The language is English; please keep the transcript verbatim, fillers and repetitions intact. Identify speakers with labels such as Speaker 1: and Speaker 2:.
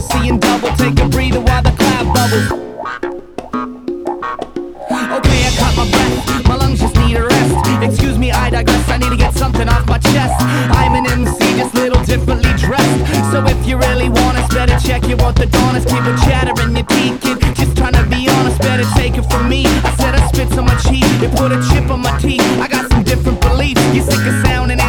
Speaker 1: seeing double. Take a breather while the cloud bubbles. Okay, I caught my breath, my lungs just need a rest. Excuse me, I digress, I need to get something off my chest. I'm an M C, just little differently dressed. So if you really want us, better check you out the dawners. Keep it chattering, you're peeking, just trying to be honest. Better take it from me, I said I spit so much heat, it put a chip on my teeth. I got some different beliefs, you sick of sounding